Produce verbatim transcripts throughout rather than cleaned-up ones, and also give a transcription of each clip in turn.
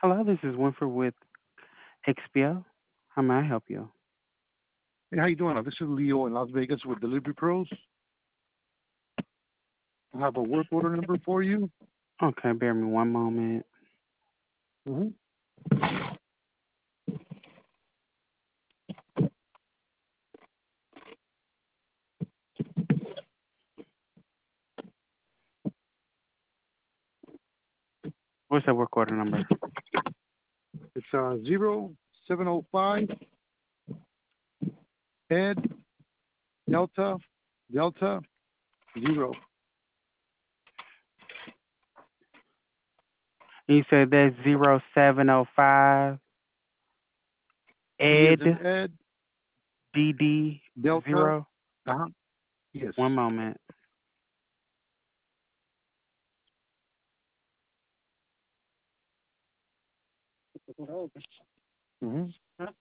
Hello, this is Winford with X P O. How may I help you? Hey, how you doing? Uh, This is Leo in Las Vegas with Delivery Pros. I have a work order number for you. Okay, bear me one moment. Mm-hmm. What's that work order number? It's uh zero seven zero five Ed Delta Delta zero. You said that's zero seven zero five E as in Ed Ed D D Delta. zero. Uh huh. Yes. One moment. Mm-hmm.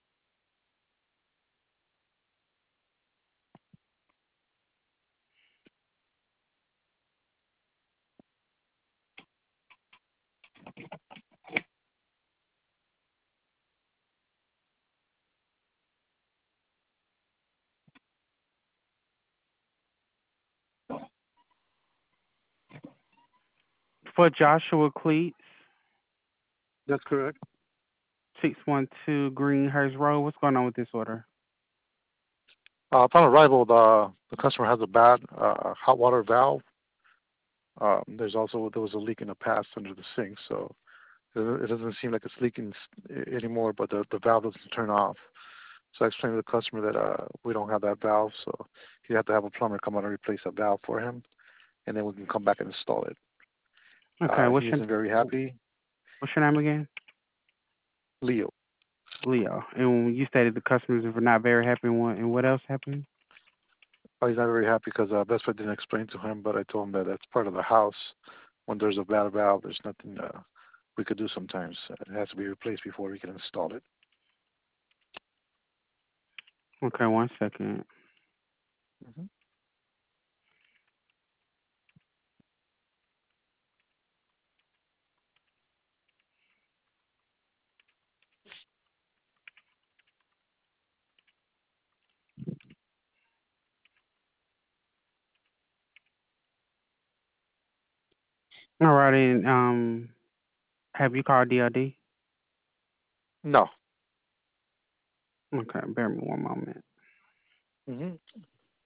For Joshua Cleats, That's correct. six one two Greenhurst Road. What's going on with this order? Uh, upon arrival, the the customer has a bad uh, hot water valve. Um, there's also there was a leak in the past under the sink, so it it doesn't seem like it's leaking s- anymore. But the the valve doesn't turn off. So I explained to the customer that uh, we don't have that valve, so he had to have a plumber come out and replace that valve for him, and then we can come back and install it. Okay, Uh, what's he your isn't very happy. what's your name again? Leo. Leo. And you stated the customers were not very happy. And what, and what else happened? Oh, he's not very happy because uh, Best Buy didn't explain to him, but I told him that that's part of the house. When there's a bad valve, there's nothing uh, we could do sometimes. Uh, it has to be replaced before we can install it. Okay, one second. Mm-hmm. All right, and um, have you called D O D? No. Okay, bear me one moment. Mm-hmm.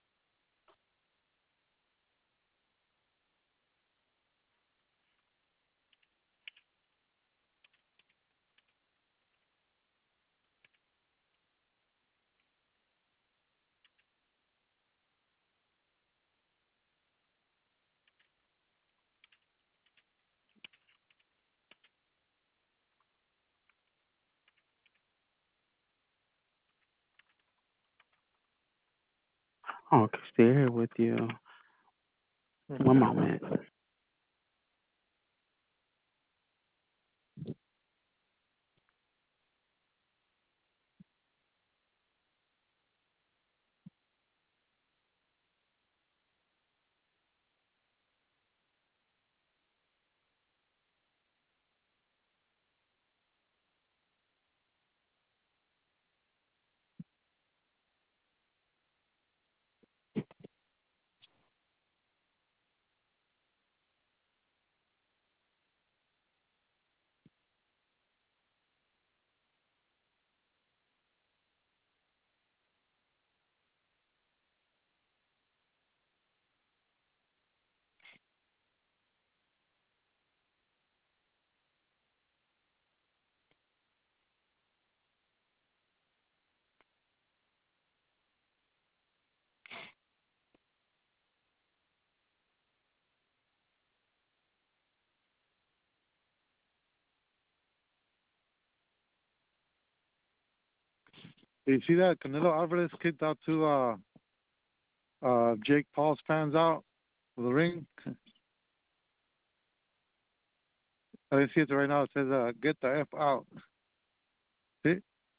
Okay, stay here with you. One Mm-hmm. moment. Did you see that Canelo Alvarez kicked out two uh, uh, Jake Paul's fans out of the ring? I didn't see it right now. It says, uh, "Get the f out." See?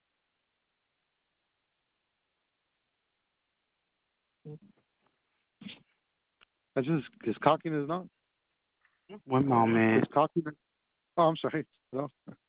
That's just his cockiness, not One his moment. cockiness. Oh, I'm sorry. No.